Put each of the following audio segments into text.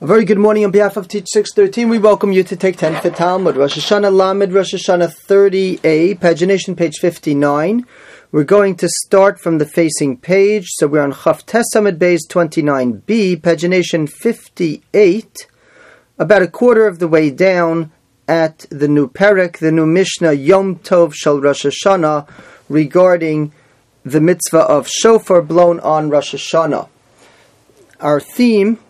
very good morning on behalf of Teach 613. We welcome you to take 10 for Talmud. Rosh Hashanah Lamed, Rosh Hashanah 30a, pagination page 59. We're going to start from the facing page. So we're on Chaf Tes Amud Beis 29b, pagination 58. About a quarter of the way down at the new Perek, the new Mishnah, Yom Tov Shel Rosh Hashanah, regarding the mitzvah of shofar blown on Rosh Hashanah. Our theme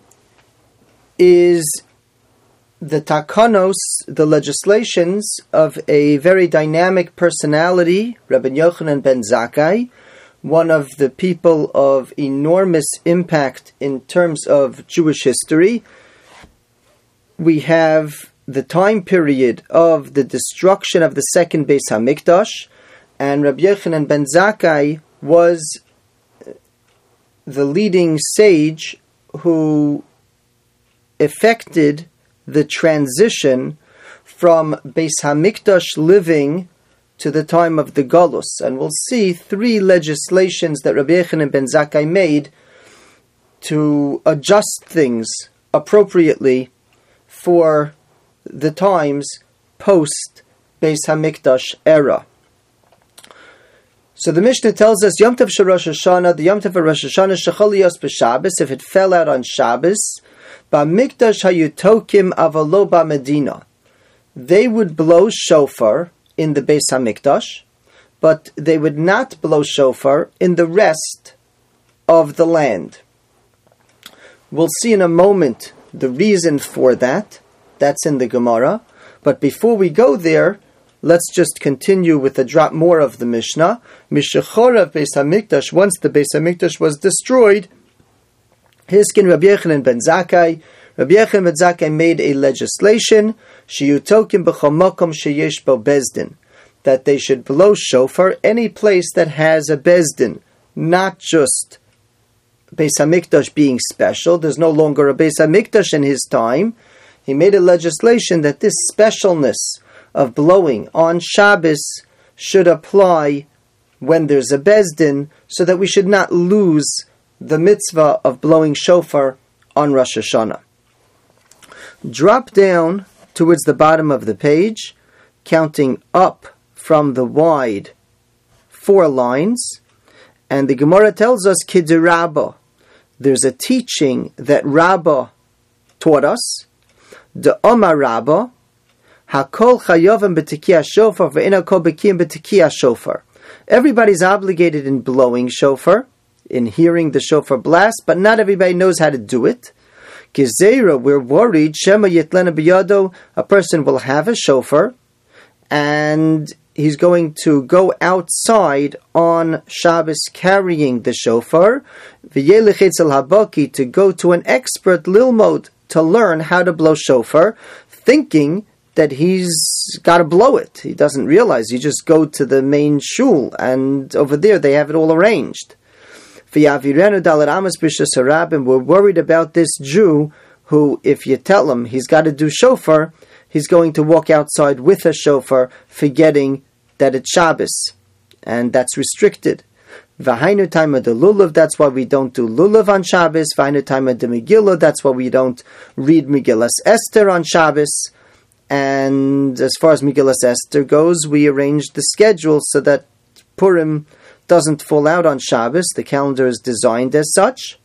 is the takanos, the legislations of a very dynamic personality, Rabbi Yochanan ben Zakkai, one of the people of enormous impact in terms of Jewish history. We have the time period of the destruction of the second Beis HaMikdash, and Rabbi Yochanan ben Zakkai was the leading sage who effected the transition from Beis HaMikdash living to the time of the Galus. And we'll see three legislations that Rabbi Yochanan ben Zakkai made to adjust things appropriately for the times post Beis HaMikdash era. So the Mishnah tells us, Yom Tov Shel Rosh Hashanah, the Yom Tov of Rosh Hashanah, Shechol Yos b'Shabbos, if it fell out on Shabbos, Ba'mikdash hayutokim avalo ba'medina. They would blow shofar in the Beis HaMikdash, but they would not blow shofar in the rest of the land. We'll see in a moment the reason for that. That's in the Gemara. But before we go there, let's just continue with a drop more of the Mishnah. Mishechorav Beis HaMikdash, once the Beis HaMikdash was destroyed, Hiskin Rabbi Yochanan ben Zakkai. Rabbi Yochanan ben Zakkai made a legislation, Sheyutokim b'chol makom sheyesh bo bezdin, that they should blow shofar any place that has a bezdin, not just Beis HaMikdash being special. There's no longer a Beis HaMikdash in his time. He made a legislation that this specialness of blowing on Shabbos should apply when there's a bezdin, so that we should not lose the mitzvah of blowing shofar on Rosh Hashanah. Drop down towards the bottom of the page, counting up from the wide 4 lines, and the Gemara tells us, Kidei Rabbah, there's a teaching that Rabbah taught us, the Omar Rabbah, Hakol chayovim b'tekiyah shofar ve'ena kol b'kiyim b'tekiyah shofar. Everybody's obligated in blowing shofar, in hearing the shofar blast, but not everybody knows how to do it. Gezerah, we're worried, Shema yitlena b'yado, a person will have a shofar, and he's going to go outside on Shabbos carrying the shofar, v'yelech etzel habaki, to go to an expert lilmod, to learn how to blow shofar, thinking that he's got to blow it. He doesn't realize. You just go to the main shul, and over there they have it all arranged. And we're worried about this Jew who, if you tell him he's got to do shofar, he's going to walk outside with a shofar, forgetting that it's Shabbos, and that's restricted. V'hainu taima de lulav, that's why we don't do lulav on Shabbos. V'hainu taima de Megillah, that's why we don't read Megillas Esther on Shabbos. And as far as Megillas Esther goes, we arranged the schedule so that Purim doesn't fall out on Shabbos. The calendar is designed as such.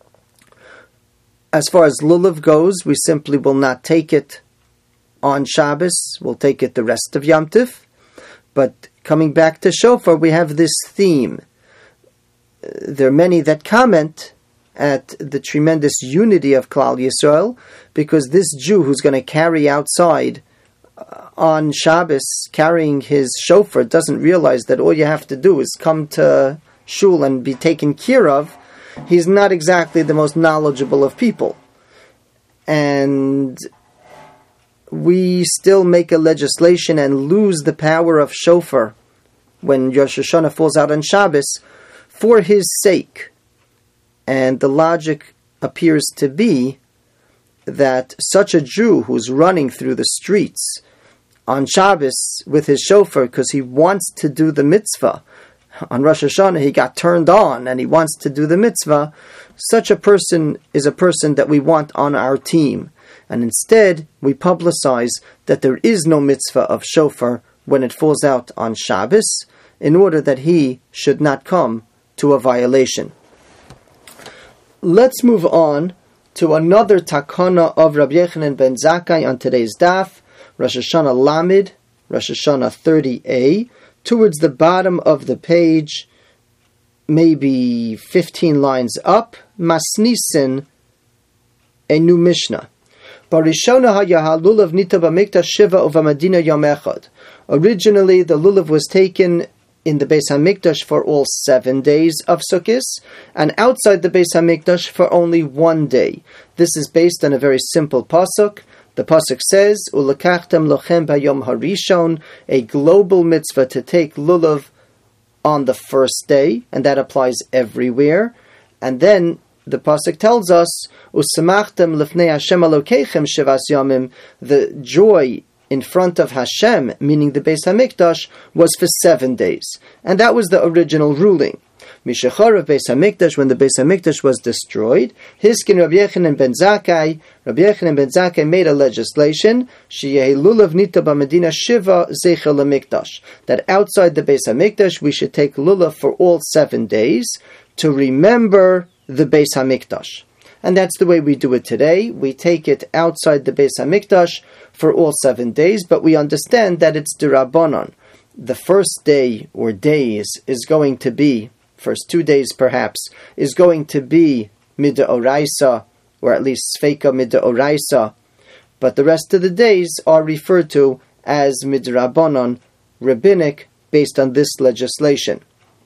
As far as Lulav goes, we simply will not take it on Shabbos. We'll take it the rest of Yom Tov. But coming back to Shofar, we have this theme. There are many that comment at the tremendous unity of Klal Yisrael, because this Jew who's going to carry outside on Shabbos, carrying his shofar, doesn't realize that all you have to do is come to shul and be taken care of. He's not exactly the most knowledgeable of people. And we still make a legislation and lose the power of shofar when Rosh Hashanah falls out on Shabbos for his sake. And the logic appears to be that such a Jew who's running through the streets on Shabbos with his shofar because he wants to do the mitzvah, on Rosh Hashanah he got turned on and he wants to do the mitzvah, such a person is a person that we want on our team. And instead, we publicize that there is no mitzvah of shofar when it falls out on Shabbos, in order that he should not come to a violation. Let's move on to another takana of Rabbi Yochanan ben Zakkai on today's daf, Rosh Hashanah Lamed, Rosh Hashanah 30a, towards the bottom of the page, maybe 15 lines up, Masnisin, a new Mishnah. Originally, the lulav was taken in the Beis HaMikdash for all 7 days of Sukkot, and outside the Beis HaMikdash for only 1 day. This is based on a very simple pasuk. The pasuk says, "Ulekachtem lochem bayom harishon," a global mitzvah to take lulav on the first day, and that applies everywhere. And then the pasuk tells us, "Usamachtem lifnei Hashem Elokeichem shivas yamim." The joy in front of Hashem, meaning the Beis HaMikdash, was for 7 days, and that was the original ruling. Mishachar of Beis HaMikdash, when the Beis HaMikdash was destroyed, Hiskin Rabbi Yochanan ben Zakkai made a legislation, Sheyeh lulav nita b'medina shiva zeicher lemikdash, that outside the Beis HaMikdash we should take lulav for all 7 days to remember the Beis HaMikdash. And that's the way we do it today. We take it outside the Beis HaMikdash for all 7 days, but we understand that it's d'Rabbanan. The first day or days is going to be, first 2 days perhaps, is going to be Mid'oraisa, or at least Sfeika Mid'oraisa, but the rest of the days are referred to as Midrabbanan, rabbinic, based on this legislation.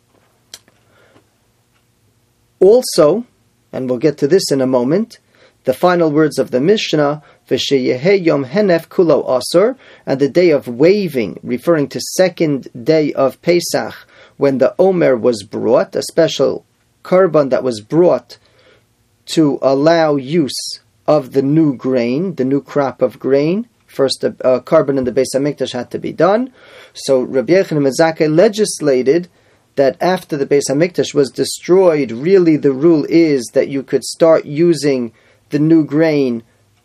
Also, and we'll get to this in a moment, the final words of the Mishnah, V'sheyehei yom henef kulo asur, and the day of waving, referring to second day of Pesach, when the Omer was brought, a special korban that was brought to allow use of the new grain, the new crop of grain. First, a korban in the Beis HaMikdash had to be done. So Rabbi Yochanan ben Zakkai legislated that after the Beis HaMikdash was destroyed, really the rule is that you could start using the new grain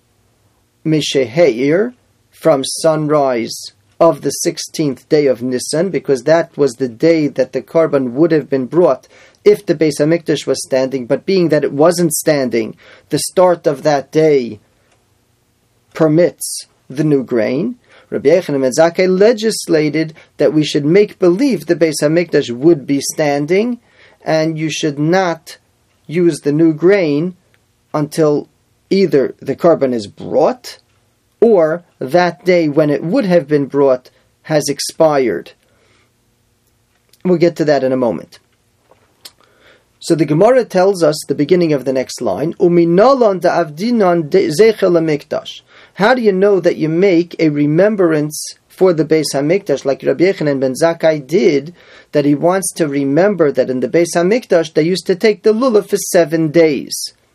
Misheheir from sunrise of the 16th day of Nisan, because that was the day that the korban would have been brought if the Beis HaMikdash was standing, but being that it wasn't standing, the start of that day permits the new grain. Rabbi Yochanan ben Zakkai legislated that we should make believe the Beis HaMikdash would be standing, and you should not use the new grain until either the korban is brought, or that day when it would have been brought has expired. We'll get to that in a moment. So the Gemara tells us, the beginning of the next line, Uminalon da'avdinon zeichel hamikdash. How do you know that you make a remembrance for the Beis HaMikdash, like Rabbi Yochanan ben Zakkai did, that he wants to remember that in the Beis HaMikdash they used to take the lulav for 7 days?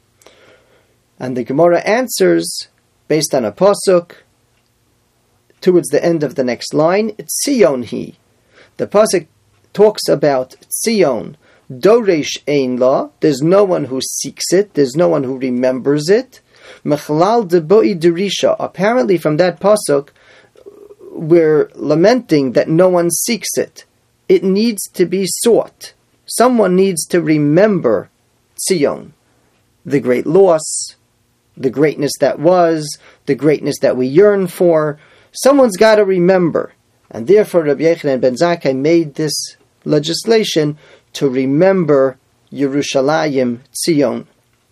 And the Gemara answers, based on a pasuk, towards the end of the next line, Tzion hi. The pasuk talks about Tzion, Doresh ein la, there's no one who seeks it, there's no one who remembers it. Mechlal de boi derisha, apparently from that pasuk, we're lamenting that no one seeks it. It needs to be sought. Someone needs to remember Tzion, the great loss, the greatness that was, the greatness that we yearn for. Someone's got to remember. And therefore Rabbi Yochanan ben Zakkai made this legislation to remember Yerushalayim, Tzion.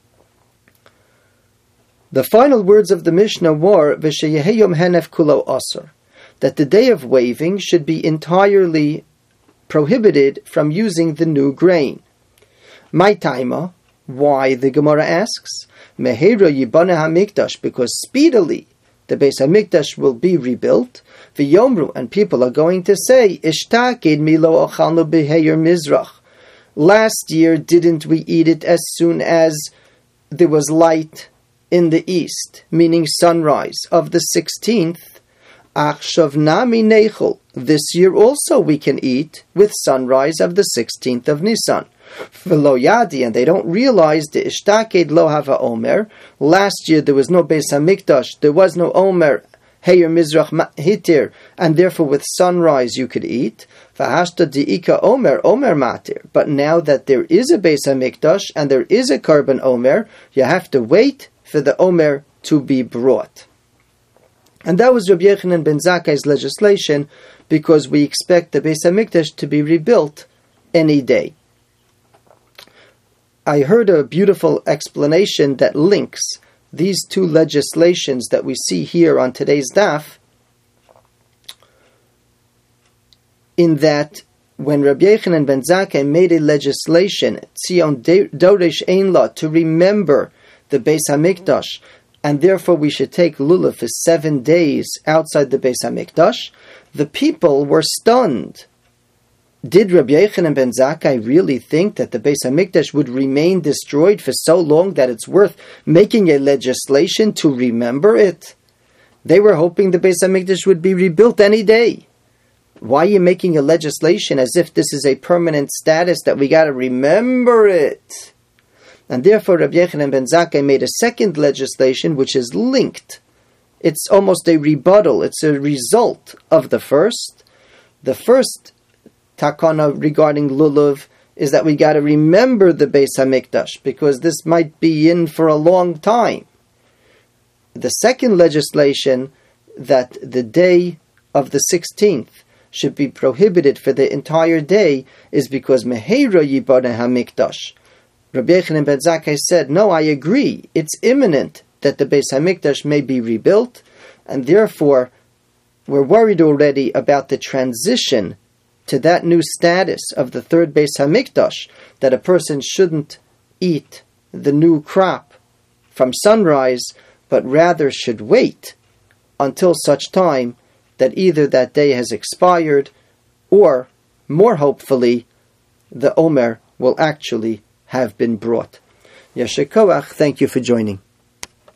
The final words of the Mishnah were, V'sheyehei yom henef kulo asur, that the day of waving should be entirely prohibited from using the new grain. My taima, why, the Gemara asks, Meheira yibana hamikdash, because speedily the Beis HaMikdash will be rebuilt. V'yomru, and people are going to say, Ishtaked milo ochalnu b'heir mizrach. Last year, didn't we eat it as soon as there was light in the east, meaning sunrise of the 16th? Achshav nami nechol, this year also we can eat with sunrise of the 16th of Nisan. V'lo yadi, and they don't realize the ishtaked lo hava omer. Last year there was no Beis Hamikdash, there was no omer, heyer mizrach hitir, and therefore with sunrise you could eat. V'hashta di'ika omer matir. But now that there is a Beis Hamikdash and there is a korban omer, you have to wait for the omer to be brought. And that was Rabbi Yochanan ben Zakkai's legislation, because we expect the Beis Hamikdash to be rebuilt any day. I heard a beautiful explanation that links these two legislations that we see here on today's daf, in that when Rabbi Yochanan ben Zakkai made a legislation, Tzion Doresh Ein La, to remember the Beis Hamikdash, and therefore we should take lulav for 7 days outside the Beis Hamikdash, the people were stunned. Did Rabbi Yochanan ben Zakkai really think that the Beis Hamikdash would remain destroyed for so long that it's worth making a legislation to remember it? They were hoping the Beis Hamikdash would be rebuilt any day. Why are you making a legislation as if this is a permanent status that we got to remember it? And therefore Rabbi Yochanan ben Zakkai made a second legislation which is linked. It's almost a rebuttal. It's a result of the first. The first takana regarding lulav is that we got to remember the Beis Hamikdash, because this might be in for a long time. The second legislation, that the day of the 16th should be prohibited for the entire day, is because Meheira Yibana HaMikdash. Rabbi Yochanan ben Zakkai said, no, I agree, it's imminent that the Beis Hamikdash may be rebuilt, and therefore we're worried already about the transition to that new status of the third Beis Hamikdash, that a person shouldn't eat the new crop from sunrise, but rather should wait until such time that either that day has expired, or, more hopefully, the Omer will actually have been brought. Yasher Koach, thank you for joining.